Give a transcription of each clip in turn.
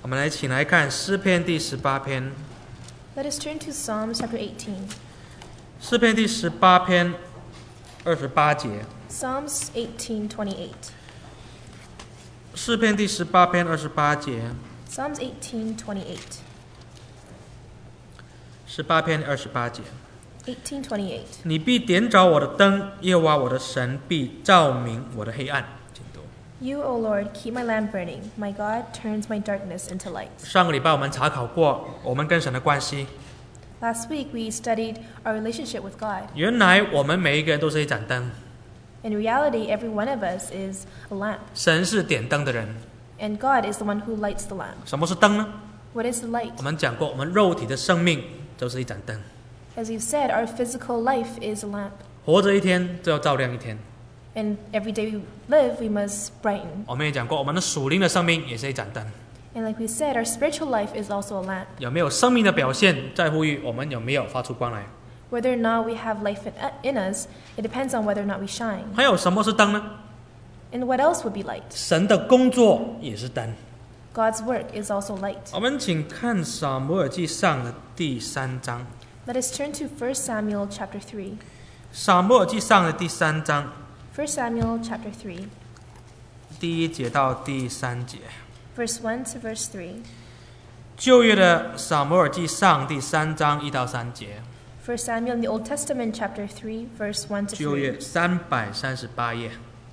我们来请来看诗篇第18篇。 Let us turn to Psalms chapter 18. 诗篇第18篇28节。 Psalms 18:28. 诗篇第18篇28节。 Psalms 18:28. 18篇28节。 18:28. 你必点着我的灯，耶和华我的神必照明我的黑暗。请读。 You, O Lord, keep my lamp burning. My God turns my darkness into light. 上个礼拜我们查考过我们跟神的关系。 Last week we studied our relationship with God. 原来我们每一个人都是一盏灯。 In reality, every one of us is a lamp. 神是点灯的人。 And God is the one who lights the lamp. 什么是灯呢？ What is the light? 我们讲过，我们肉体的生命就是一盏灯。 As we've said, our physical life is a lamp. 活着一天就要照亮一天。 And every day we live, we must brighten. 我们也讲过，我们的属灵的生命也是一盏灯。 And like we said, our spiritual life is also a lamp. 有没有生命的表现，在乎于我们有没有发出光来。 Whether or not we have life in us, it depends on whether or not we shine. 还有什么是灯呢？ And what else would be light? 神的工作也是灯。 God's work is also light. 我们请看撒母耳记上的第3章。 Let us turn to 1 Samuel chapter 3. 撒母耳记上的第3章。 1 Samuel chapter 3. 第1节到第3节。 Verse 1 to verse 3. 旧约的撒母耳记上第3章1到3节。 1 Samuel in the Old Testament chapter 3 verse 1 to 3. 旧约338页。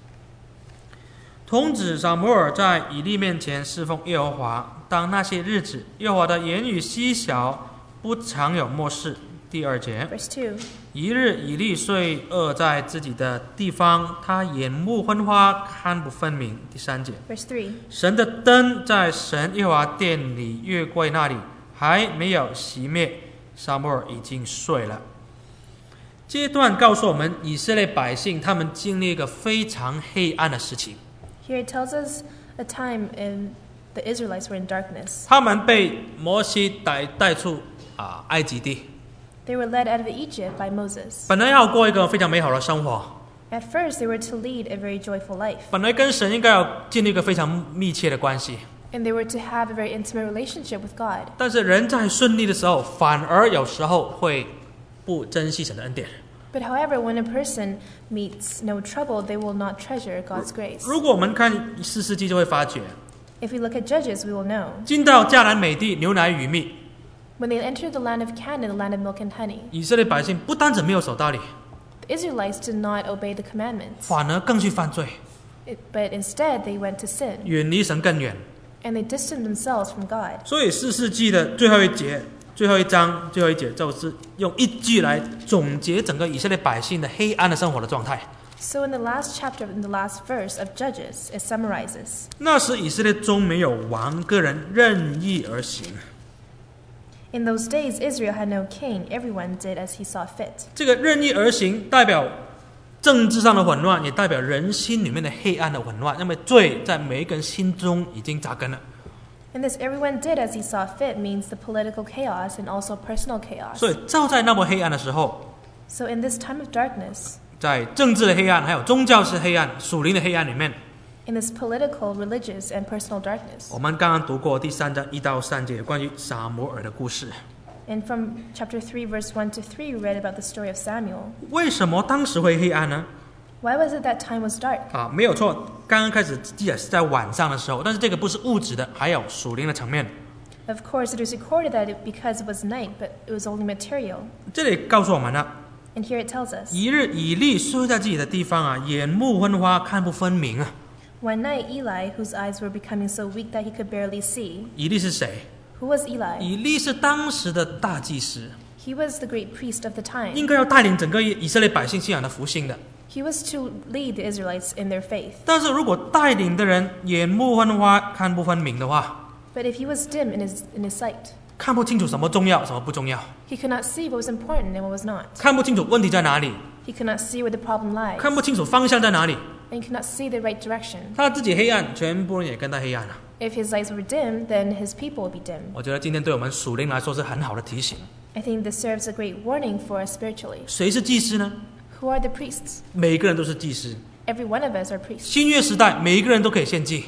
童子撒母耳在以利面前侍奉耶和华，当那些日子，耶和华的言语稀小，不常有默示。第2节。 Verse 2. 一日，以利睡卧在自己的地方，他眼目昏花，看不分明。第3节。 Verse 3. 神的灯在神耶和华殿里月柜那里还没有熄灭，撒母耳已经睡了。这段告诉我们，以色列百姓他们经历一个非常黑暗的时期。 Here it tells us a time in the Israelites were in darkness. 他们被摩西带出埃及地， They were led out of Egypt by Moses. 本来要过一个非常美好的生活， At first, they were to lead a very joyful life. 本来跟神应该要建立一个非常密切的关系。 And they were to have a very intimate relationship with God. 但是人在顺利的时候，反而有时候会不珍惜神的恩典。 But however, when a person meets no trouble, they will not treasure God's grace. 如果我们看4世纪，就会发觉， If we look at Judges, we will know. 进到迦南美地，牛奶与蜜， When they entered the land of Canaan, the land of milk and honey, 以色列百姓不单止没有守道理， the Israelites did not obey the commandments. 反而更去犯罪， But instead, they went to sin. 远离神更远。 And they distanced themselves from God. 所以4世纪的最后一节、最后一章、最后一节，就是用一句来总结整个以色列百姓的黑暗的生活的状态。 So in the last chapter, in the last verse of Judges, it summarizes. 那时以色列中没有王，个人任意而行。 In those days, Israel had no king. Everyone did as he saw fit. 这个任意而行代表政治上的混乱，也代表人心里面的黑暗的混乱。因为罪在每一个人心中已经扎根了。 And this everyone did as he saw fit means the political chaos and also personal chaos. 所以照在那么黑暗的时候， So in this time of darkness, 在政治的黑暗，还有宗教式黑暗、属灵的黑暗里面， in this political, religious, and personal darkness. 我们刚刚读过第3章1到3节关于撒母耳的故事。 And from chapter 3, verse 1 to 3, we read about the story of Samuel. 为什么当时会黑暗呢？ Why was it that time was dark? 没有错，刚刚开始记载是在晚上的时候，但是这个不是物质的，还有属灵的层面。 Of course, it was recorded that because it was night, but it was only material. 这里告诉我们了， And here it tells us. 一日以利睡在自己的地方眼目昏花，看不分明。 One night, Eli, whose eyes were becoming so weak that he could barely see. 以利是谁？ Who was Eli? 以利是当时的大祭司， He was the great priest of the time. 应该要带领整个以色列百姓信仰的复兴的。 He was to lead the Israelites in their faith. 但是如果带领的人眼目昏花，看不分明的话， But if he was dim in his sight, 看不清楚什么重要，什么不重要， he could not see what was important and what was not. 看不清楚问题在哪里， He could not see where the problem lies. 看不清楚方向在哪里， And he could not see the right direction. 他自己黑暗，全部人也跟他黑暗了。 If his eyes were dim, then his people would be dim. 我觉得今天对我们属灵来说是很好的提醒。 I think this serves a great warning for us spiritually. 谁是祭司呢？ Who are the priests? 每个人都是祭司。 Every one of us are priests. 新约时代，每一个人都可以献祭。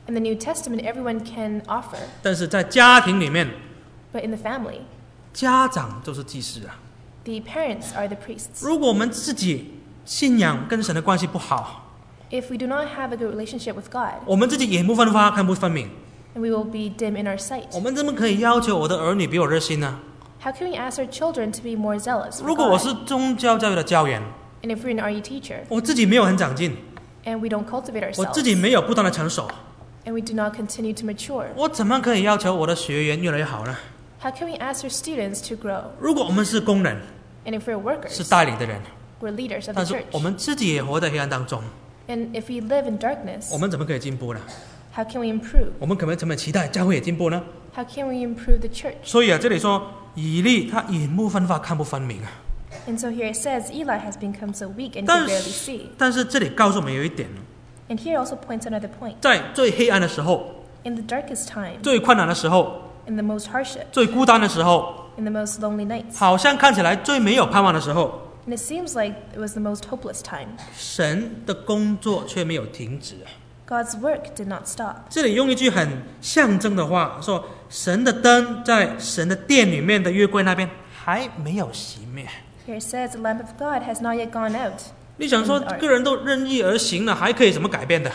In the New Testament, everyone can offer, 但是在家庭里面， but in the family, 家长就是祭司啊。 the parents are the priests. 如果我们自己信仰跟神的关系不好， If we do not have a good relationship with God, 我们自己眼不分花，看不分明， then we will be dim in our sight. 我们怎么可以要求我的儿女比我热心呢？ How can we ask our children to be more zealous for 如果我 God? 是宗教教育的教员， And if we're an RE teacher 我自己没有很长进， and we don't cultivate 我 ourselves 自己没有不断的成熟， and we do not continue to mature, 我怎么可以要求我的学员越来越好呢？ how can we ask our students to grow? 如果我们是工人， And if we're 是 workers, 带领的人， we're leaders of the 但是 church. 我们自己也活在黑暗当中， And if we live in darkness, 我们怎么可以进步呢？ how can we improve? 我们可不可以期待教会也进步呢？ How can we improve the church? 所以啊，这里说以利他眼目分发，看不分明啊。 And so here it says Eli has become so weak and he 但 can barely 是 see. 但是这里告诉我们有一点， And here also points another point. 在最黑暗的时候、 In the darkest time, 最困难的时候、 in the most hardship, 最孤单的时候， in the most lonely nights, 好像看起来最没有盼望的时候， and it seems like it was the most hopeless time, 神的工作却没有停止啊。 God's work did not stop. 这里用一句很象征的话说：“神的灯在神的殿里面的约柜那边还没有熄灭。 Here it says the lamp of God has not yet gone out. ” 你想说个人都任意而行了，还可以怎么改变的？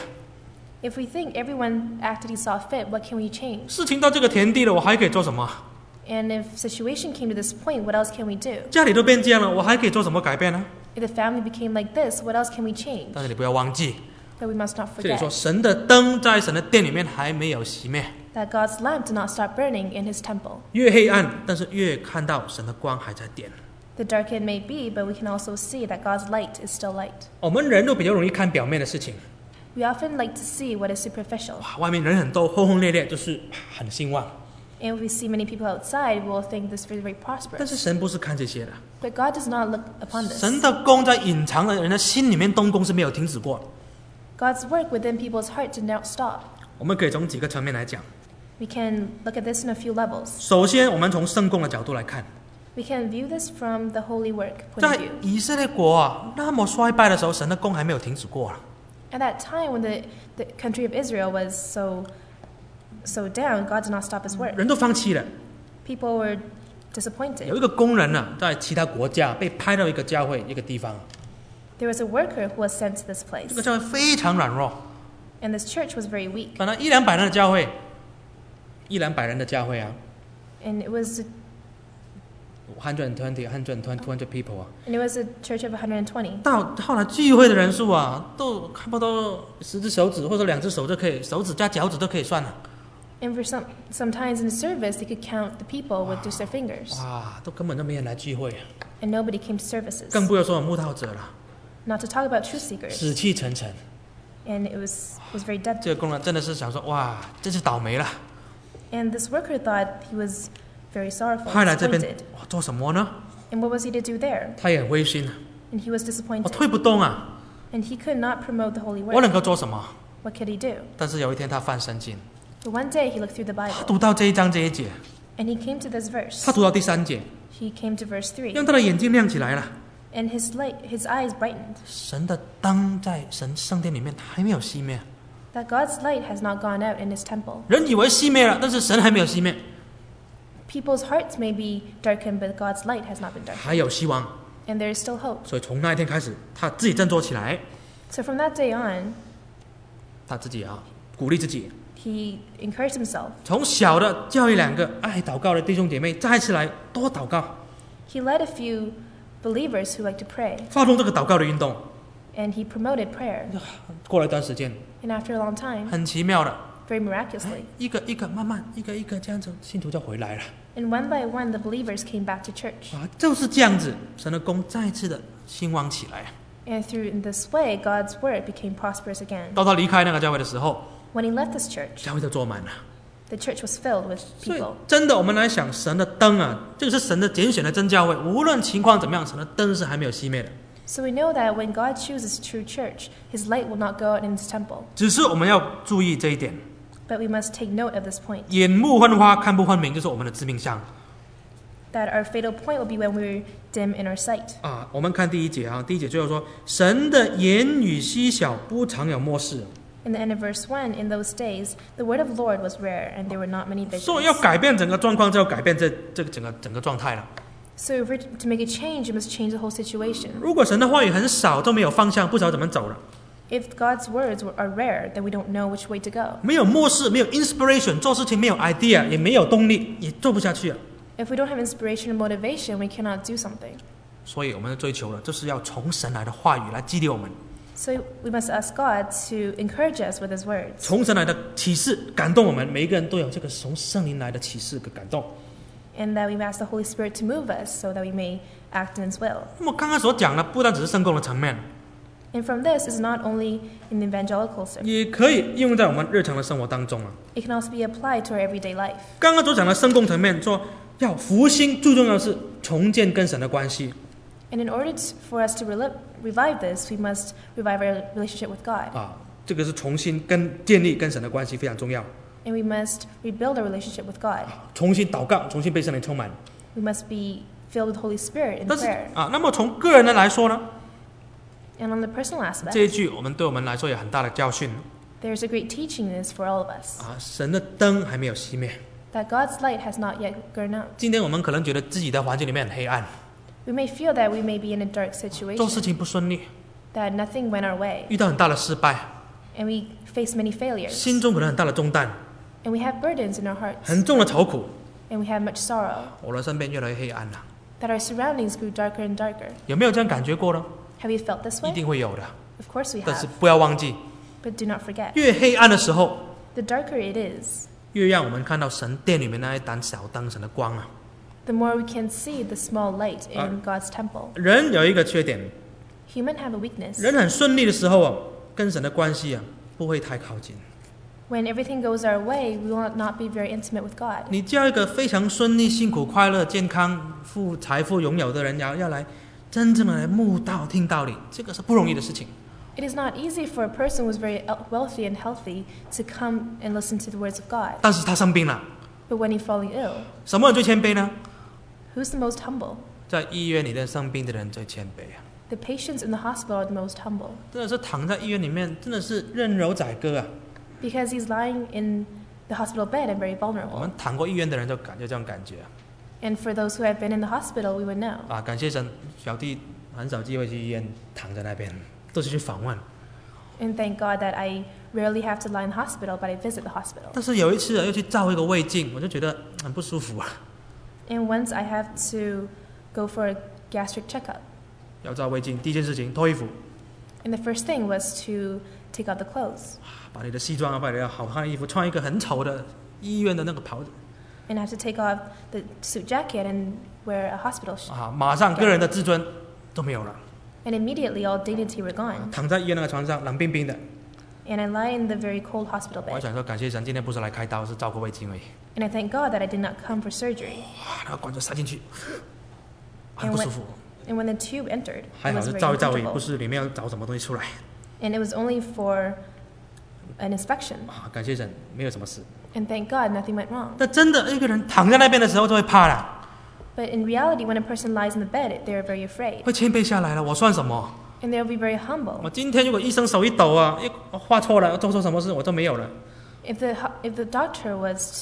If we think everyone acted he saw fit, what can we change? 事情到这个田地了，我还可以做什么？ And if situation came to this point, what else can we do? 家里都变这样了，我还可以做什么改变呢？ If the family became like this, what else can we change? 但是你不要忘记， But we must not 这里说 forget 神的灯在神的殿里面还没有熄灭， that God's lamp did not stop burning in his temple. 越黑暗，但是越看到神的光还在点。 The dark it may be, but we can also see that God's light is still light. 我们人都比较容易看表面的事情， We often like to see what is superficial. 哇，外面人很多，轰轰烈烈，就是很兴旺。 And if we see many people outside, we will think this is very 但是 prosperous. 神不是看这些的， But God does not look upon this. 神的功在隐藏的人的心里面动工是没有停止过的。 God's work within people's heart did not stop. 我们可以从几个层面来讲。 We can look at this in a few levels. 首先，我们从圣工的角度来看， We can view this from the holy work point 在 of view. 以色列国啊那么衰败的时候，神的功还没有停止过啊。 At that time when the country of Israel was so down, God did not stop his work. 人都放弃了。 People were 有 disappointed. 一个工人呢、在其他国家被派到一个教会一个地方， There was a worker who was sent to this 这 place, 个教会非常软弱， and this church was very weak. 本来100-200人的教会，100-200人的教会啊 And it was ，120 people 啊， a church of 120. 到后来聚会的人数啊，都差不多10只手指或者2只手就可以，手指加脚趾都可以算了。 And for sometimes in the service, they could count the people with just their fingers. 哇，都根本都没人来聚会啊， And nobody came to services. 更不要说有慕道者了， Not to talk about truth seekers. 死气沉沉。 And it was very dead. 这个工人真的是想说，哇，真是倒霉了。 And this worker thought he was very sorrowful, 派来这边 disappointed. 哇做什么呢？ And what was he to do there? 他也很灰心啊， And he was 我 disappointed. 推不动啊， And he could not promote the holy 我能 work. 够做什么？ What could he do? 但是有一天他翻圣经， But one day he looked through the 他 Bible 读到这一章这一节， and he came to this verse. 他读到第3节， He came to verse 3. 让他的眼睛亮起来了。 And his eyes brightened. 神的灯在神圣殿里面还没有熄灭， That God's light has not gone out in his temple. 人以为熄灭了，但是神还没有熄灭， People's hearts may be darkened, but God's light has not been darkened. 还有希望。 And there is still hope. 所以从那一天开始，他自己振作起来， So from that day on, 他自己啊鼓励自己， he encouraged himself. 从小的教育2个爱祷告的弟兄姐妹，再次来多祷告， He led a few believers who like to pray, 发动这个祷告的运动。 and he promoted prayer. 过了一段时间， And after a long time, 很奇妙的， very miraculously, 一个一个慢慢一个一个这样子，信徒就回来了。 and one by one, the believers came back to church. 啊，就是这样子，神的功再次的兴旺起来。 And through in this way, God's word became prosperous again. 到他离开那个教会的时候， When he left this church, 教会就坐满了。 the church was filled with 所以 people. 真的，我们来想神的灯啊，这个是神的拣选的真教会，无论情况怎么样，神的灯是还没有熄灭的。 So we know that when God chooses a true church, his light will not go out in his temple. 只是我们要注意这一点， But we must take note of this point, 眼目昏花，看不分明，就是我们的致命伤 that our fatal point will be when we're dim in our sight. 啊。我们看第1节啊，第1节最后说，神的言语稀小，不常有漠视。 In the end of verse 1, in those days, the word of Lord was rare, and there were not many 所以要 visions. 改变整个状况，就要改变这个整个状态了。 So if we're to make a change, you must change the whole situation. 如果神的话语很少，都没有方向，不知道怎么走了， If God's words are rare, then we don't know which way to go. 没有默示，没有 inspiration， 做事情没有 idea， 也没有动力，也做不下去了。 If we don't have inspiration or motivation, we cannot do something. 所以我们的追求了，就是要从神来的话语来激励我们， So we must ask God to encourage us with His words. 从神来的启示感动我们，每一个人都有这个从圣灵来的启示和感动。 And that we ask the Holy Spirit to move us so that we may act in His will. 那么刚刚所讲的，不单只是圣工的层面， And from this is not only in the evangelical service. 也可以应用在我们日常的生活当中啊。 It can also be applied to our everyday life. 刚刚所讲的圣工层面，说要复兴，最重要的是重建跟神的关系 And in order for us to revive this, we must revive our relationship with God. 啊，这个是重新建立跟神的关系非常重要。 And we must rebuild our relationship with God. 重新祷告，重新被圣灵充满。 We must be filled with Holy Spirit in 但是 prayer. 啊，那么从个人的来说呢， And on the personal aspect, 这一句对我们来说有很大的教训 there's a great teaching in this for all of us. 啊，神的灯还没有熄灭。 That God's light has not yet gone out. 今天我们可能觉得自己的环境里面很黑暗， We may feel that we may be in a dark 做事 situation, 情不顺利， that nothing went our way, 遇到很大的失败， and we face many failures, 心中可能很大的重担， and we have burdens in our hearts, 很重的愁苦。 and we have much sorrow, 我的身边越来越黑暗了， that our surroundings grew darker and darker. 有没有这样感觉过呢？ Have you felt this 一 way? 定会有的。 Of course we 但是 have, 不要忘记， but do not forget. 越黑暗的时候， The darker it is, 越让我们看到神殿里面那一盏小灯，神的光啊。 the more we can see the small light in God's temple. 人有一个缺点， Human have a weakness. 人很顺利的时候啊，跟神的关系啊不会太靠近。 When everything goes our way, we will not be very intimate with God. 你叫一个非常顺利、幸福、快乐、健康、财富拥有的人，要来真正的来慕道、听道理，这个是不容易的事情。 It is not easy for a person who is very wealthy and healthy to come and listen to the words of God. 但是他生病了， But when he's falling ill, 什么人最谦卑呢？ who's the most humble? 在医院里面生病的人最谦卑啊！ The patients in the hospital are the most humble 真的是躺在医院里面，真的是任柔宰割啊！ because he's lying in the hospital bed and very 我 vulnerable. 们躺过医院的人就这种感觉 And for those who have been in the hospital, we would know. 啊！感谢神，小弟很少机会去医院躺在那边，都是去访问。 And thank God that I rarely have to lie in the hospital, but I visit the hospital. 但是有一次啊，又去照一个胃镜，我就觉得很不舒服啊。 And once I have to go for a gastric checkup. 要照胃镜，第一件事情脱衣服， And the first thing was to take out the clothes. 把你的西装啊，把你的好看的衣服，穿一个很丑的医院的那个袍子 And I have to take off the suit jacket and wear a hospital shirt. 啊，马上个人的自尊都没有了， And immediately all dignity were gone. 躺在医院那个床上，冷冰冰的。 And I lie in the very cold hospital 我还 bed. 想说，感谢神，今天不是来开刀，是照个胃镜而已。 And I thank God that I did not come for surgery. 哇，那个管子塞进去，很 And 不 when, 舒服。 and when the tube entered, 还 it 好 was 是 very 照一照而已，不 uncomfortable. 是里面要找什么东西出来 And it was only for an inspection. 啊！感谢神，没有什么事。 And thank God nothing went wrong. 但真的一个人躺在那边的时候就会怕了， But in reality, when a person lies in the bed, they're very afraid. 会谦卑下来了。我算什么？ And they'll be very humble. 我今天如果医生手一抖啊，画错了，做错什么事我都没有了。 If the doctor was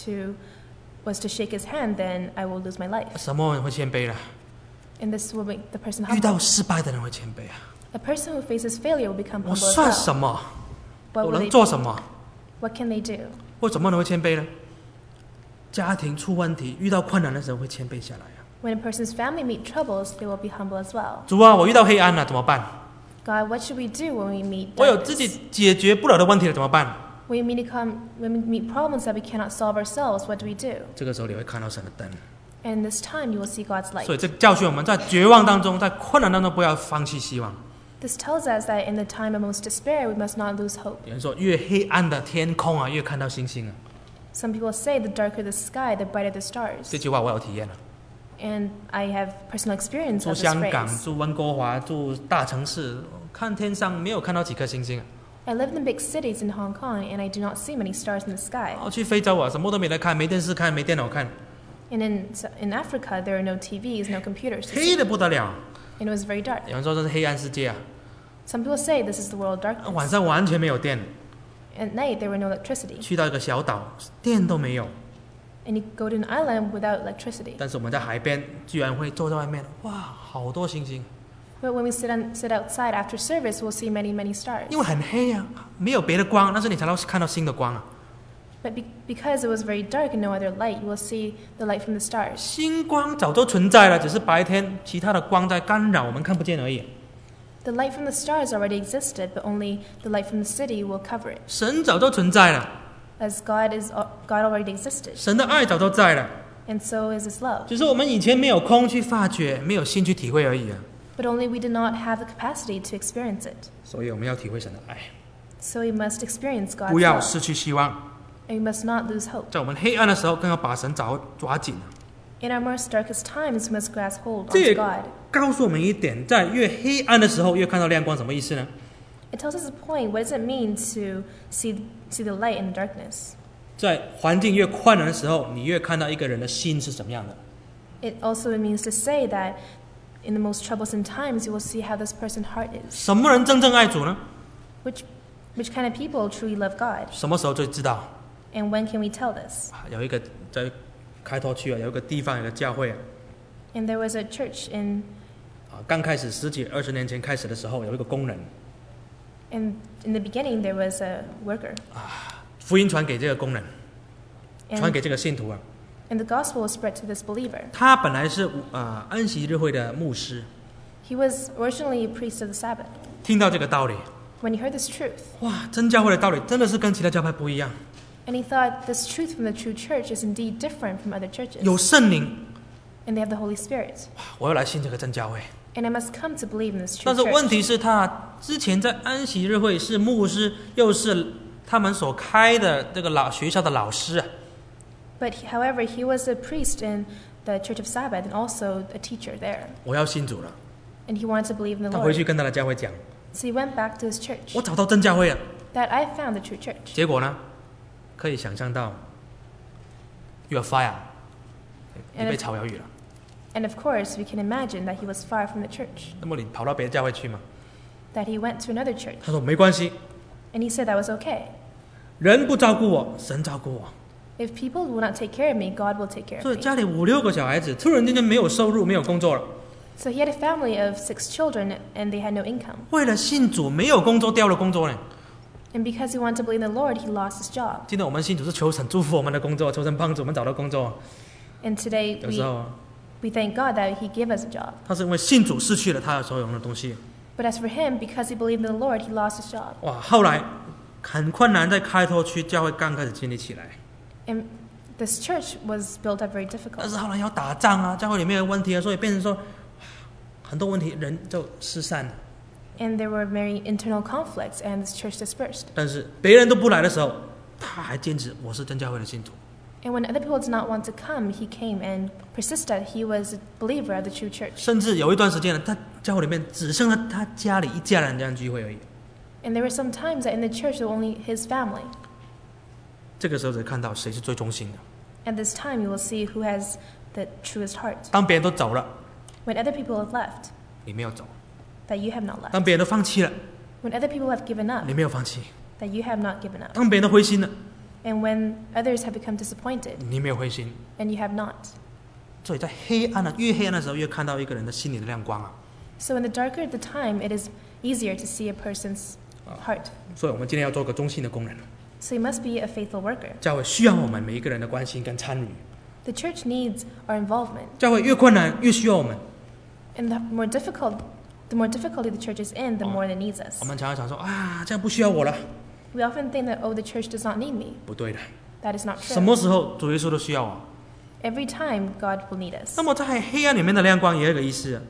to shake his hand, then I will lose my life. 什么人会谦卑了？ And this will make the person 遇到 humble. 失败的人会谦卑啊！ A person who faces failure will become 我 humble as 算 well. 什么？ What 我 will 能 they 做 do? 什么？ What can they do? 为什么人会谦卑呢？家庭出问题，遇到困难的时候会谦卑下来啊！ When a person's family meet troubles, they will be humble as well. 主啊，我遇到黑暗了，怎么办？ God, what should we do when we meet 我有自己 darkness? 解决不了的问题了，怎么办？ When we meet problems that we cannot solve ourselves, what do we do? 这个时候你会看到神的灯。 And this time you will see God's 所以 light. 这教训我们在绝望当中，在困难当中不要放弃希望。 This tells us that in the time of most despair, we must not lose hope. 有人说，越黑暗的天空啊，越看到星星啊。 Some people say the darker the sky, the brighter the 这 stars. 句话我有体验了。 And I have personal experience 住 of this 香港， phrase. 住温哥华，住大城市，看天上没有看到几颗星星啊。 I live in the big cities in Hong Kong, and I do not see many stars in the sky. 我去非洲啊，什么都没得看，没电视看，没电脑看， And in Africa, there are no TVs, no computers to 黑 see. 的不得了。 And it was very dark. 有人说这是黑暗世界啊， Some people say this is the world of 晚 darkness. 上完全没有电， At night, there were no electricity. 去到一个小岛，电都没有。 And you go to an island without electricity. 但是我们在海边，居然会坐在外面，哇，好多星星。 But when we sit outside after service, we'll see many, many stars. 因为很黑啊，没有别的光，但是你才能看到新的光啊。 But because it was very dark and no other light, you will see the light from the stars. 星光早就存在了，只是白天其他的光在干扰，我们看不见而已。 The light from the stars already existed, but only the light from the city will cover it. 神早就存在了， As God already existed, 神的爱早就在了， and so is His love. 只是我们以前没有空去发掘，没有心去体会而已啊。 But only we did not have the capacity to experience it. 所以我们要体会神的爱， So we must experience God's 不要 love, 失去希望。 and we must not lose hope. 在我们黑暗的时候，更要把神抓紧。 In our most darkest times, we must grasp hold 这 onto 也 God. 告诉我们一点，在越黑暗的时候，越看到亮光，什么意思呢？ It tells us a point. What does it mean to see the light in the darkness? 在环境越困难的时候，你越看到一个人的心是怎么样的。 It also means to say that in the most troublesome times, you will see how this person's heart is. 什么人真正爱主呢？ Which kind of people truly love God? 什么时候就知道？ And when can we tell this? 有一个在开拓区啊，有一个地方有个教会啊， And there was a church in 刚开始10几20年前开始的时候，有一个工人， in the beginning there was a worker. 福音传给这个工人，传给 And, 这个信徒啊。 and the gospel was spread to this believer. 他本来是安息日会的牧师， He was originally a priest of the Sabbath. 听到这个道理， When he heard this truth, 哇，真教会的道理真的是跟其他教派不一样， and he thought this truth from the true church is indeed different from other churches. 有圣灵， And they have the Holy Spirit. 我要来信这个真教会。 And I must come to believe in this true 但是问 church. 题是，他之前在安息日会是牧师，又是他们所开的这个学校的老师啊。 But however, he was a priest in the Church of Sabbath and also a teacher there. 我要信主了， And he wanted to believe in the 他回去 Lord. 跟他的教会讲， So he went back to his church. 我找到真教会了。 That I found the true church. 结果呢，可以想象到 ，you are fire， 你 And 被 of, 炒鱿鱼了。 and of course, we can imagine that he was far from the church. 那么你跑到别的教会去吗？ That he went to another church. 他说没关系， And he said that was okay. 人不照顾我，神照顾我。 If people will not take care of me, God will take care 所 of 以 me. 家里5、6个小孩子，突然间没有收入，没有工作了。 So he had a family of 6 children and they had no income. 为了信主，没有工作，掉了工作呢。 And because he wanted to believe in the Lord, he lost his job. 今天我们信主是求神祝福我们的工作，求神帮助我们找到工作。 And today 有时候啊， we thank God that he gave us a job. 他是因为信主失去了他所有的东西。 But as for him, because he believed in the Lord, he lost his job. 哇，后来很困难，在开拓区教会刚开始建立起来， And this church was built up very 但 difficult. 是后来要打仗啊，教会里面有问题啊，所以变成说很多问题，人就失散了。 And there were many internal conflicts, and this church dispersed. 但是别人都不来的时候，他还坚持我是真教会的信徒。 And when other people did not want to come, he came and persisted. He was a believer of the true church. 甚至有一段时间呢，他教会里面只剩了他家里一家人这样聚会而已。 And there were some times that in the church there were only his family. 这个时候才看到谁是最忠心的。 At this time, you will see who has the truest heart. 当别人都走了， When other people have left, 你没有走； that you have not left. 当别人都放弃了， When other people have given up, 你没有放弃； that you have not given up. 当别人都灰心了， And when others have become disappointed, 你没有灰心。 and you have not. 所以在黑暗的越黑暗的时候，越看到一个人的心里的亮光啊。 So in the darker the time, it is easier to see a person's heart. 所以我们今天要做个忠心的工人。 So you must be a faithful worker. 教会需要我们每一个人的关心跟参与。 The church needs our involvement. 教会越困难，越需要我们。 And the more difficulty the church is in, the more it needs us. 我们常常想说啊，这样不需要我了。 We often think that, oh, the church does not need me. 不对的， That is not 什 true. 么时候主耶稣都需要我。 Every time, God will need us. 那么在黑暗里面的亮光也有一个意思啊，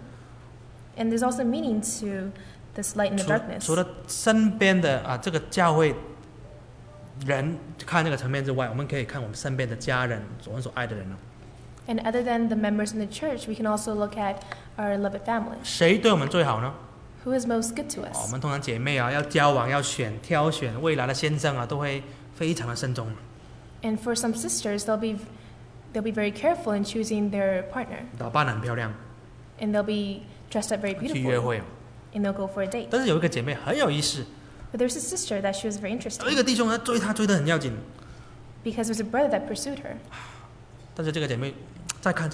And there's also meaning to this light in the 除 darkness. 了身边的这个教会人看这个层面之外，我们可以看我们身边的家人，我们所爱的人呢。 And other than the members in the church, we can also look at our beloved family. 谁对我们最好呢？ Who is most good to 我 us? 们通常姐妹啊，要交往要挑选未来的先生啊，都会非常的慎重。 And for some sisters, they'll be very careful in choosing their partner. 打扮得很漂亮， And they'll be dressed up very 去约 beautifully. 会。 And they'll go for a date. 但是有一个姐妹很有意思， But there was a sister that she was very 有一 interesting 个弟兄他追她追得很要紧， because there's a brother that pursued her, 但是这个姐妹再看，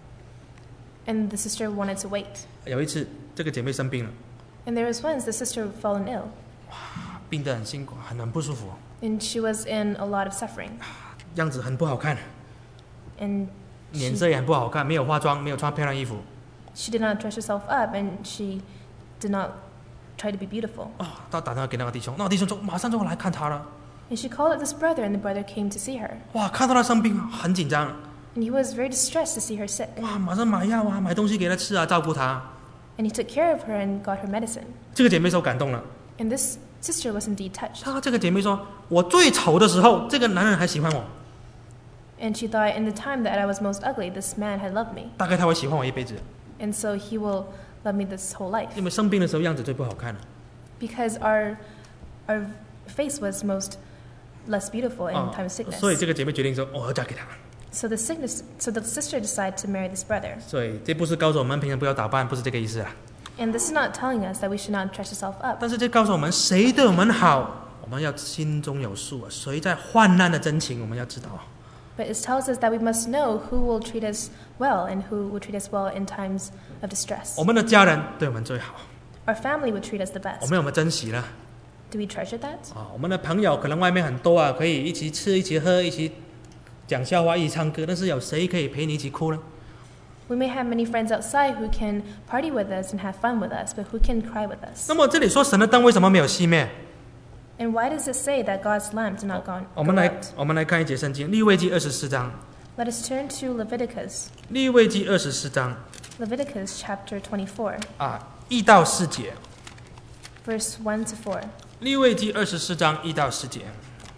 and the sister wanted to wait. 有一次这个姐妹生病了， And there was once the sister fallen ill, 病得很辛苦，很不舒服， and she was in a lot of suffering, 样子很不好看， and 脸色也很不好看，没有化妆，没有穿漂亮衣服。 she did not dress herself up, and she did not try to be beautiful. 她打电话给那个弟兄，那个弟兄说马上就来看她了。 And she called up this brother, and the brother came to see her. 哇，看到她生病很紧张， And he was very distressed to see her sick. 哇，马上买药啊，买东西给她吃啊，照顾她。 And he took care of her and got her medicine. 这个姐妹受感动了， And this sister was indeed touched. 这个姐妹说，我最丑的时候，这个男人还喜欢我， And she thought, in the time that I was most ugly, this man had loved me. 大概他会喜欢我一辈子， And so he will love me this whole life. 因为生病的时候样子最不好看了。 Because our face was most less beautiful in time of 所以 sickness. 这个姐妹决定说，我要嫁给他。 So the sister decided to marry this brother. 所以这不是告诉我们平常不要打扮，不是这个意思啊。 And this is not telling us that we should not dress ourselves up. 但是这告诉我们，谁对我们好，我们要心中有数啊。谁在患难的真情，我们要知道。 But it tells us that we must know who will treat us well and who will treat us well in times of distress. 我们的家人对我们最好， Our family would treat us the 我 best. 们有没有珍惜呢？ Do we treasure that? 我们的朋友可能外面很多啊，可以一起吃、一起喝、一起讲笑话、一起唱歌，但是有谁可以陪你一起哭呢？ We may have many friends outside who can party with us and have fun with us, but who can cry with us? 那么这里说神的灯为什么没有熄灭？ And why does it say that God's lamp did not go 我们来 out? 我们来看一节圣经，利未记24章， Let us turn to Leviticus. 利未记24章 Leviticus chapter 24, 1到4节， verse 1 to 4. 利未记24章1到4节，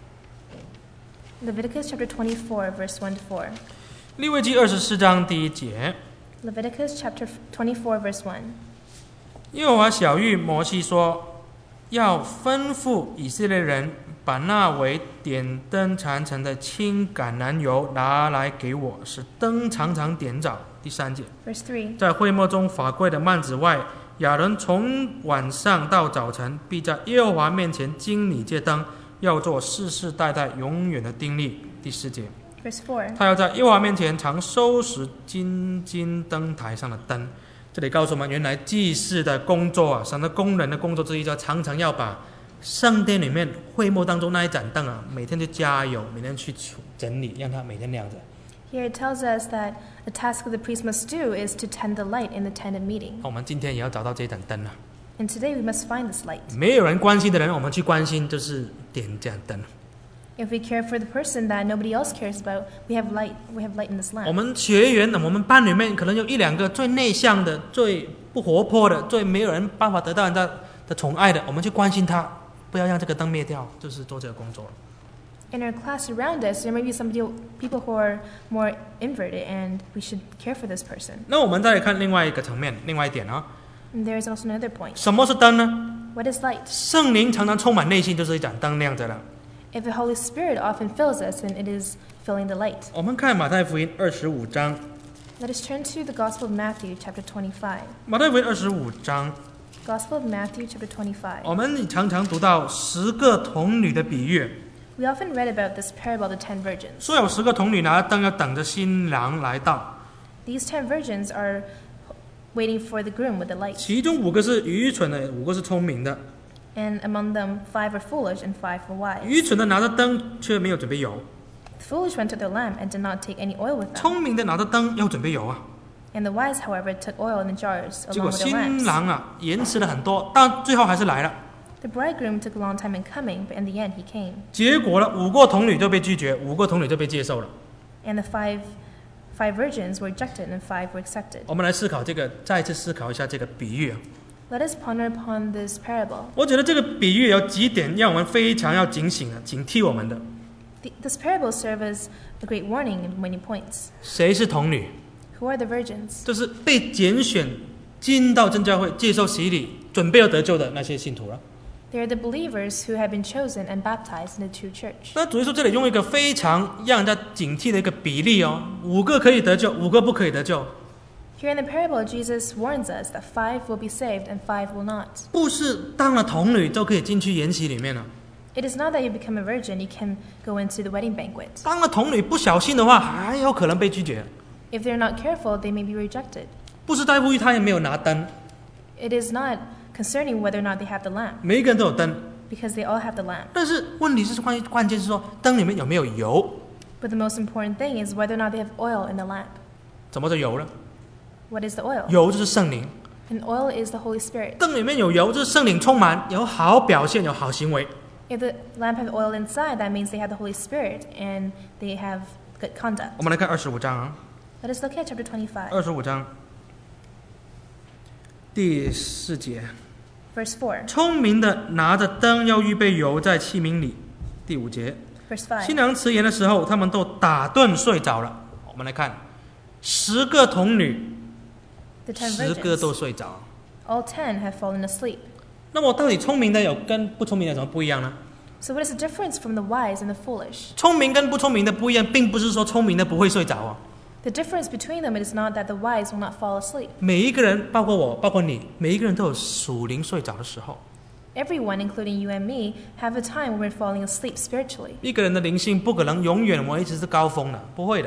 Leviticus chapter 24, verse 1 to 4. 利未记24章第1节， Leviticus chapter 24, verse 1. 耶和华晓谕摩西说，要吩咐以色列人把那为点灯缠成的青橄榄油拿来给我，使灯常常点着。第3节， Verse 3. 在会幕中法柜的幔子外，亚伦从晚上到早晨，必在耶和华面前经理这灯，要做世世代代永远的定例。第4节， Verse 4. 他要在耶和华面前常收拾金灯台上的灯。这里告诉我们，原来祭祀的工作啊，神的工人的工作之一，就常常要把圣殿里面会幕当中那一盏灯啊，每天就加油，每天去整理，让它每天亮着。 Here it tells us that the task of the priest must do is to tend the light in the tent of meeting. 我们今天也要找到这盏灯啊！ And today we must find this light. 没有人关心的人，我们去关心，就是点这盏灯。 If we care for the person that nobody else cares about, we have light in this 我 lamp. 们学员，我们班里面可能有1-2个最内向的、最不活泼的、最没有人办法得到人家的宠爱的，我们去关心他，不要让这个灯灭掉，就是做这个工作了。 In our class around us, there may be people who are more inverted, and we should care for this person. 那我们再来看另外一个层面，另外一点啊， And there is also another point. 什么是灯呢？ What is light? 圣灵常常充满内心，就是一盏灯亮着了。 If the Holy Spirit often fills us, then it is filling the light. 我们看马太福音25章， Let us turn to the Gospel of Matthew, chapter 25. 马太福音25章， Gospel of Matthew, chapter 25. 我们常常读到10个童女的比喻， We often read about this parable of the 10 virgins. 说有10个童女拿着灯要等着新郎来到， These 10 virgins are waiting for the groom with the light. 其中5个是愚蠢的，5个是聪明的。 And among them, 5 are foolish and 5 are wise. 愚蠢的拿着灯却没有准备油， The foolish one took their lamp and did not take any oil with them. 聪明的拿着灯要准备油啊。 And the wise, however, took oil in the jars 结 along 果 with their 新 lamps. 郎啊延迟了很多，但最后还是来了。 The bridegroom took a long time in coming, but in the end he came. 结果呢，5个童女就被拒绝，5个童女就被接受了。 And the five virgins were rejected and 5 were accepted. 我们来思考这个，再一次思考一下这个比喻啊。 Let us ponder upon this parable. 我觉得这个比喻有几点让我们非常要警醒的，警惕我们的。 This parable serves as a great warning in many points. 谁是童女？ Who are the virgins? 就是被拣选进到真教会接受洗礼，准备要得救的那些信徒了。 They are the believers who have been chosen and baptized in the true church. 那主耶稣这里用一个非常让人家警惕的一个比例哦，5个可以得救，5个不可以得救。 Here in the parable, Jesus warns us that 5 will be saved and 5 will not. 不是当了童女就可以进去筵席里面了。 It is not that you become a virgin, you can go into the wedding banquet. 当了童女不小心的话，还有可能被拒绝。 If they're not careful, they may be rejected. 不是在乎于他也没有拿灯， It is not concerning whether or not they have the lamp, 每一个人都有灯， because they all have the lamp. 但是问题是关键是说灯里面有没有油？ But the most important thing is whether or not they have oil in the lamp. 怎么叫油呢？ What is the oil? 油就是圣灵， And oil is the Holy Spirit. 灯里面有油就是圣灵充满，有好表现，有好行为。 If the lamp have oil inside, that means they have the Holy Spirit and they have good conduct. 我们来看25章啊， Let us look at chapter 25, 25章第4节， verse 4. 聪明的拿着灯要预备油在器皿里。第5节， Verse 5. 新娘迟延的时候，他们都打盹睡着了。我们来看，10个童女 The 10 ，10个 virgins, 都睡着。 all 10 have fallen asleep. 那么到底聪明的有跟不聪明的有什么不一样呢？ So what is the difference from the wise and the foolish? 聪明跟不聪明的不一样，并不是说聪明的不会睡着哦。 The difference between them is not that the wise will not fall asleep. 每一个人，包括我，包括你，每一个人都有属灵睡着的时候。 Everyone, including you and me, have a time when we're falling asleep spiritually. 一个人的灵性不可能永远维持是高峰的，不会的，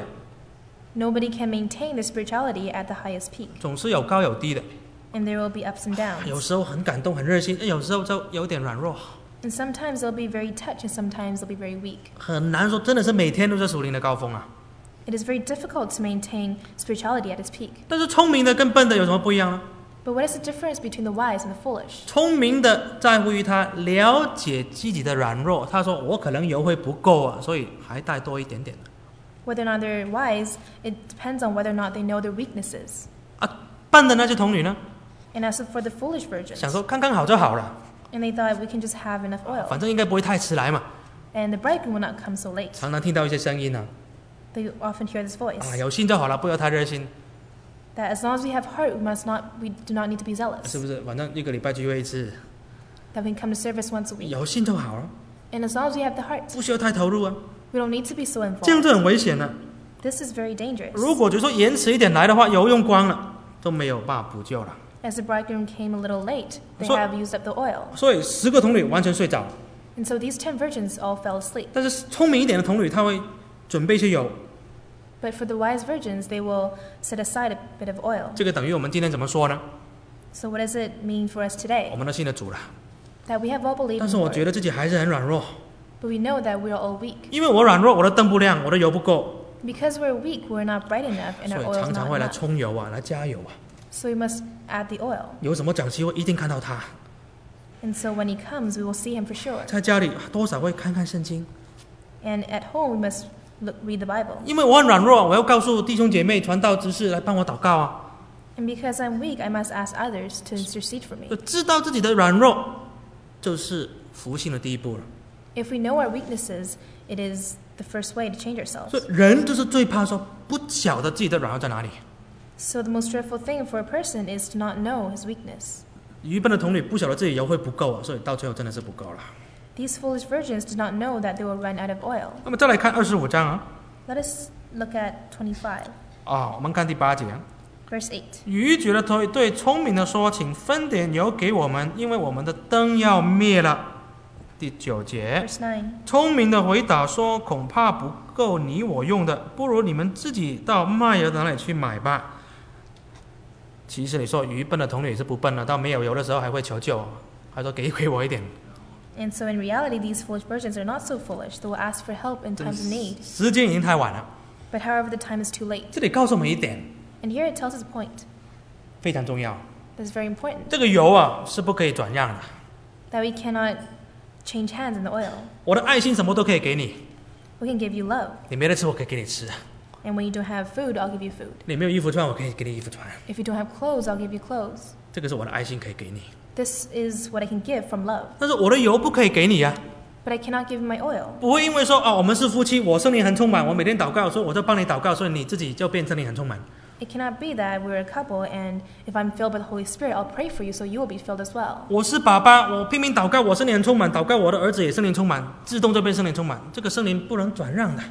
Nobody can maintain their spirituality at the highest peak, 总是有高有低的。 and there will be ups and 有 downs. 时候很感动、很热心，有时候就有点软弱， And sometimes they'll be very touched, and sometimes they'll be very weak. 很难说真的是每天都在属灵的高峰啊。 It is very difficult to maintain spirituality at its peak. 但是聪明的跟笨的有什么不一样呢？ But what is the difference between the wise and the foolish? 聪明的在乎于他了解自己的软弱，他说我可能油会不够啊，所以还带多一点点。 Whether or not they're wise, it depends on whether or not they know their weaknesses. 啊，笨的那些童女呢， And as for the foolish virgins, 想说刚刚好就好了， and they thought we can just have enough oil, 反正应该不会太迟来嘛。 and the bridegroom will not come so late. 常常听到一些声音啊， They often hear this voice 有心就好了，不要太热心， that as long as we have heart, we do not need to be 是 zealous. 不是？反正一个礼拜聚会一次， That we can come to service once a week, 有心就好了， and as long as we have the heart, 不需要太投入啊， we don't need to be so 这样 involved. 就很危险了。 This is very dangerous. 如果就说延迟一点来的话，油用光了，都没有办法补救了。 As the bridegroom came a little late, they So- have used up the oil, 所以10个童女完全睡着， and so these 10 virgins all fell asleep. 但是聪明一点的童女，她会准备一些油。 But for the wise virgins, they will set aside a bit of oil. 这个等于我们今天怎么说呢？ So what does it mean for us today? 我们都信了主了， That we have all believed 但 in 是 the 我觉 Lord, 得自己还是很软弱， but we know that we are all weak. 因为我软弱，我的灯不亮，我的油不够， Because we're weak, we're not bright enough, and 所 our 以 oil is 常常 not 会来 enough. 充油啊，来加油啊。 So we must add the oil. 有什么讲机会，一定看到他。 And so when he comes, we will see him for sure. 在家里多少会看看圣经， And at home, we must read the Bible. 因为我很软弱，我要告诉弟兄姐妹、传道执事来帮我祷告啊。 And because I'm weak, I must ask others to intercede for me. 知道自己的软弱，就是服信的第一步了。 If we know our weaknesses, it is the first way to change 所 ourselves. 以人就是最怕说不晓得自己的软弱在哪里。 So the most dreadful thing for a person is to not know his weakness. 愚笨的童女不晓得自己油会不够啊，所以到最后真的是不够了。 These foolish virgins did not know that they will run out of oil. 那么再来看25章啊， Let us look at 25, 我们看第8节。 verse 8. 愚拙的对聪明的说：“请分点油给我们，因为我们的灯要灭了。”第9节， Verse 9. 聪明的回答说：“恐怕不够你我用的，不如你们自己到卖油的那里去买吧。”其实你说愚笨的童女也是不笨的，到没有油的时候还会求救，还说给我一点。 And so in reality, these foolish virgins are not so foolish. They will ask for help in times of need. 时间已经太晚了。 But however, the time is too late. 这里告诉我们一点 And here it tells us a point 非常重要， that's very important. 这个油啊是不可以转让的。 That we cannot change hands in the oil. 我的爱心什么都可以给你， We can give you love. 你没得吃我可以给你吃， And when you don't have food, I'll give you food. 你没有衣服穿我可以给你衣服穿， If you don't have clothes, I'll give you clothes. 这个是我的爱心可以给你。 This is what I can give from love. 但是我的油不可以给你呀、 But I cannot give you my oil. 不会因为说我们是夫妻，我圣灵很充满，我每天祷告，所以我就帮你祷告，所以你自己就变圣灵很充满。 It cannot be that we're a couple and if I'm filled by the Holy Spirit, I'll pray for you so you will be filled as well. 我是爸爸，我拼命祷告，我圣灵很充满，祷告我的儿子也圣灵充满，自动就变圣灵充满。这个圣灵不能转让的。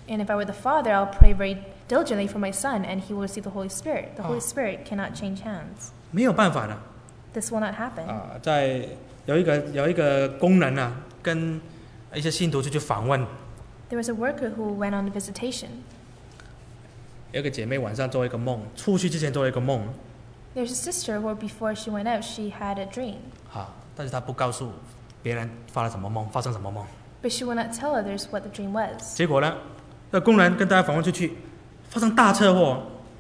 And if I were the Father, I'll pray very diligently for my Son, and he will receive the Holy Spirit. The Holy Spirit cannot change hands. 没有办法的 This will not happen. 在有一个工人啊，跟一些信徒就去访问， There was a worker who went on a visitation. 有一个姐妹晚上做一个梦，出去之前做了一个梦 There's a sister who, before she went out, she had a dream. 但是她不告诉别人发生什么梦。 But she will not tell others what the dream was. 结果呢，那工人跟大家访问出去，发生大车祸，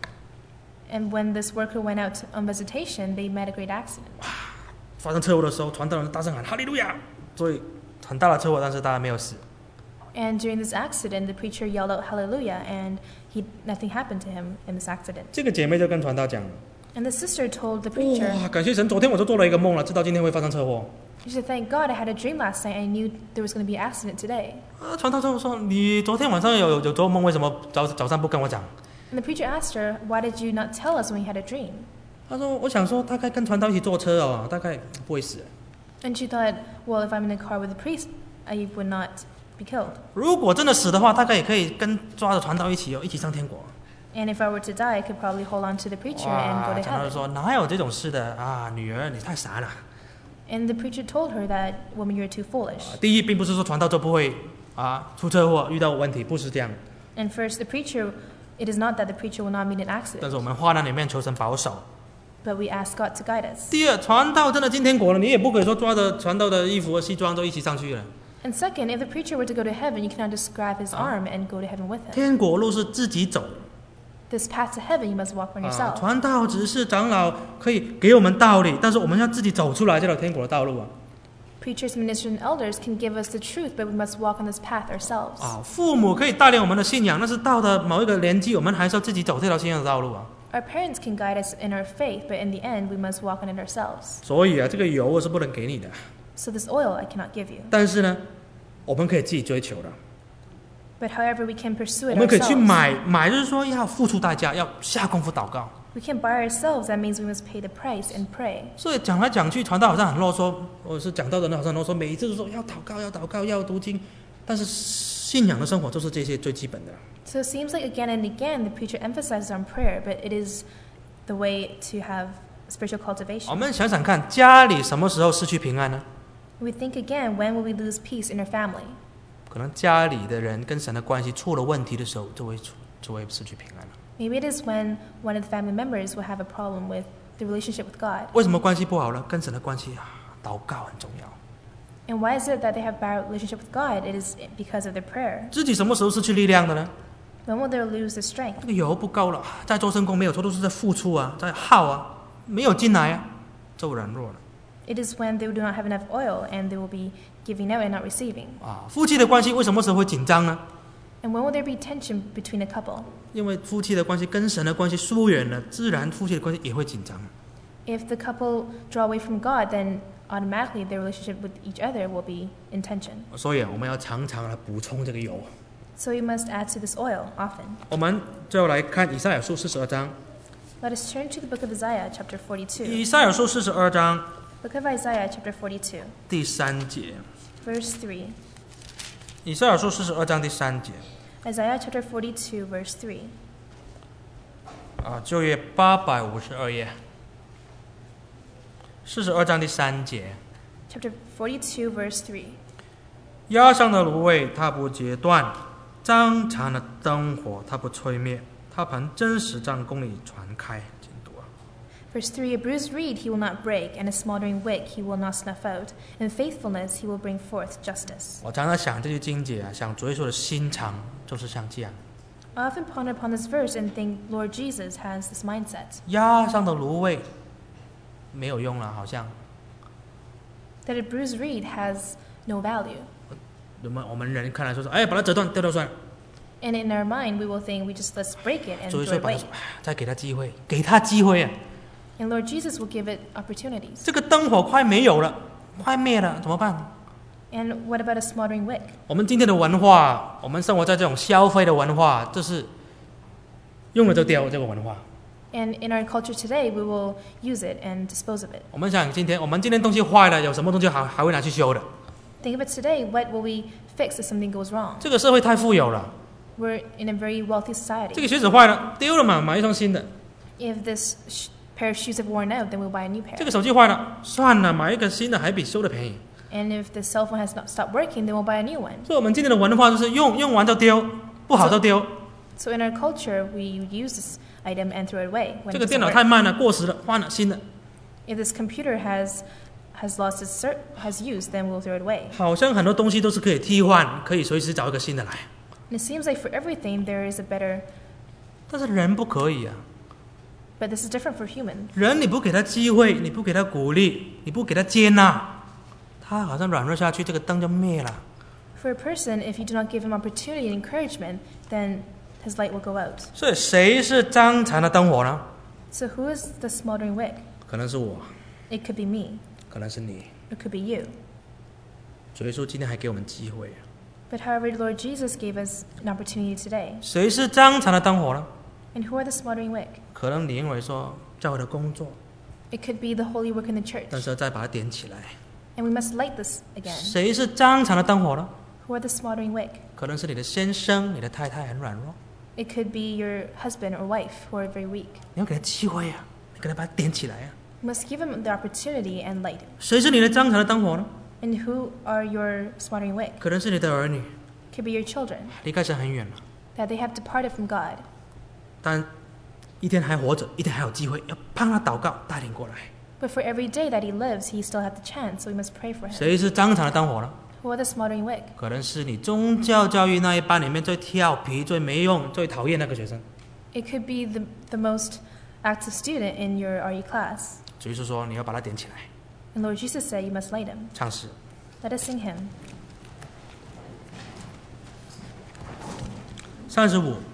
And when this worker went out on visitation, they met a great accident. 发生车祸的时候，传道人大声喊哈利路亚，所以很大的车祸，但是大家没有死。 And during this accident, the preacher yelled out hallelujah, and nothing happened to him in this accident. 这个姐妹就跟传道讲， And the sister told the preacher, 哇，感谢神，昨天我就做了一个梦了，知道今天会发生车祸。 she said, thank God I had a dream last night. I knew there was going to be an accident today. 传道就说，你昨天晚上有做梦，为什么早上不跟我讲？ And the preacher asked her, why did you not tell us when you had a dream? 她说，我想说大概跟传道一起坐车哦，大概不会死。 And she thought, well, if I'm in the car with the priest, I would not be killed. 如果真的死的话，大概也可以跟抓着传道一起上天国。 And if I were to die, I could probably hold on to the preacher and go to 传道就 heaven. 说哪有这种事的啊，女儿你太傻了。 And the preacher told her that, woman, you're too foolish. 第一，并不是说传道就不会出车祸遇到问题，不是这样。 And first, it is not that the preacher will not meet an 但 accident, 是我们花那里面求神保守。 but we ask God to guide us. 第二，传道真的进天国了，你也不可以说抓着传道的衣服和西装都一起上去了。 And second, if the preacher were to go to heaven, you cannot just grab his arm and go to heaven with him. 天国路是自己走。 This path to heaven, you must walk on yourself. 传道只是长老可以给我们道理，但是我们要自己走出来这条天国的道路啊。 Preachers, ministers, and elders can give us the truth, but we must walk on this path ourselves. 父母可以带领我们的信仰，但是到了某一个年纪，我们还是要自己走这条信仰的道路啊。 Our parents can guide us in our faith, but in the end, we must walk on it ourselves. 所以这个油我是不能给你的， So this oil I cannot give you. 但是呢，我们可以自己追求的。 But however, we can pursue 我 it 们可以去 ourselves. 买就是说要付出代价，要下功夫祷告。 We can buy ourselves. That means we must pay the price and pray. 所以讲来讲去，传道好像很啰嗦，或者是讲道的人好像很啰嗦，每一次都说要祷告，要祷告，要读经，但是信仰的生活就是这些最基本的。 So it seems like again and again the preacher emphasizes on prayer, but it is the way to have spiritual 我 cultivation. 们想想看，家里什么时候失去平安呢？ We think again, when will we lose peace in our family? 可能家里的人跟神的关系出了问题的时候，就会失去平安了。 Maybe it is when one of the family members will have a problem with the relationship with God. 为什么关系不好呢？跟神的关系祷告很重要。 And why is it that they have bad relationship with God? It is because of their prayer. 自己什么时候失去力量的呢？ When will they lose their strength? 这个油不够了，在做圣工没有错，都是在付出啊，在耗啊，没有进来啊，就软弱了。 It is when they do not have enough oil and they will be giving out and not receiving. 夫妻的关系为什么时候会紧张呢？ And when will there be tension between a couple? 因为夫妻的关系跟神的关系疏远了，自然夫妻的关系也会紧张。 If the couple draw away from God, then automatically their relationship with each other will be in tension. 所以我们要常常来补充这个油。 So you must add to this oil often. 我们就来看以赛亚书42章。 Let us turn to the book of Isaiah, chapter 42. 以赛亚书42章 Book of Isaiah, chapter 42, 第3节。 verse 3. 以赛亚书42章第3节。 Isaiah chapter 42, verse 3. 就业852页。42章第3节。 Chapter 42, verse 3. 压伤的芦苇它不截断，张长的灯火它不吹灭，它盘真实将公理传开。请读啊。 Verse 3. A bruised reed he will not break, and a smoldering wick he will not snuff out. In faithfulness he will bring forth justice. 我常常想这句经节想主耶稣的心肠就是像这样。 I often ponder upon this verse and think Lord Jesus has this mindset. 压伤的芦苇没有用了，好像 That a bruised reed has no value. 我们人看来说把它折断掉掉算了。 And in our mind we will think let's just break it and 主 throw 耶稣 it 把 away. 它说，再给他机会，给他机会啊！ And Lord Jesus will give it opportunities. 这个灯火快没有了，快灭了，怎么办？ And what about a smoldering wick? 我们今天的文化，我们生活在这种消费的文化，这是用了就掉这个文化。 And in our culture today, we will use it and dispose of it. 我们想我们今天东西坏了，有什么东西还会拿去修的？ Think of it today. What will we fix if something goes wrong? 这个社会太富有了， We're in a very wealthy 这个 society. 鞋子坏了，丢了嘛，买一双新的。 If this pair of shoes have worn out, then we'll buy a new 这 pair. 个手机坏了，算了，买一个新的还比修的便宜。 And if the cell phone has not stopped working, then we'll buy a new one. 所以我们今天的文化就是用完就丢，不好就丢。 So in our culture, we use this item and throw it away 这 when 个 it 电 doesn't 脑太 work. 慢了，过时了，换了新的。 If this computer has lost has used, then we'll throw it away. 好像很多东西都是可以替换，可以随时找一个新的来， And it seems like for everything there is a better, 但是人不可以啊。 but this is different for human. 人你不给他机会，你不给他鼓励，你不给他接纳，他好像软弱下去，这个灯就灭了。 For a person, if you do not give him opportunity and encouragement, then his light will go out. 所以谁是张残的灯火呢？ So who is the smoldering wick? 可能是我， It could be me. 可能是你。 It could be you. 主耶稣今天还给我们机会。 But however, Lord Jesus gave us an opportunity today. 谁是张残的灯火呢？ And who are the smoldering wick? 可能你认为说教会的工作， It could be the holy work in the church. 但是要再把它点起来。 And we must light this again. 谁是张残的灯火呢？ Who are the smoldering wick? 可能是你的先生、你的太太很软弱， It could be your husband or wife who are very weak. 你要给他机会啊，你给他把它点起来啊。 You must give him the opportunity and light him. 谁是你的张残的灯火呢？ And who are your smoldering wick? 可能是你的儿女， Could be your children, 离开神很远了， that they have departed from God. 但一天还活着，一天还有机会，要帮他祷告，带领过来。 But for every day that he lives, he still has the chance, so we must pray for him. 谁是张残的灯火呢？ Who are the smoldering wick? 可能是你宗教教育那一班里面最调皮、最没用、最讨厌那个学生。 It could be the most active student in your RE class. 主耶稣说你要把它点起来。 And Lord Jesus said, you must light him. 唱诗 Let us sing him. 35。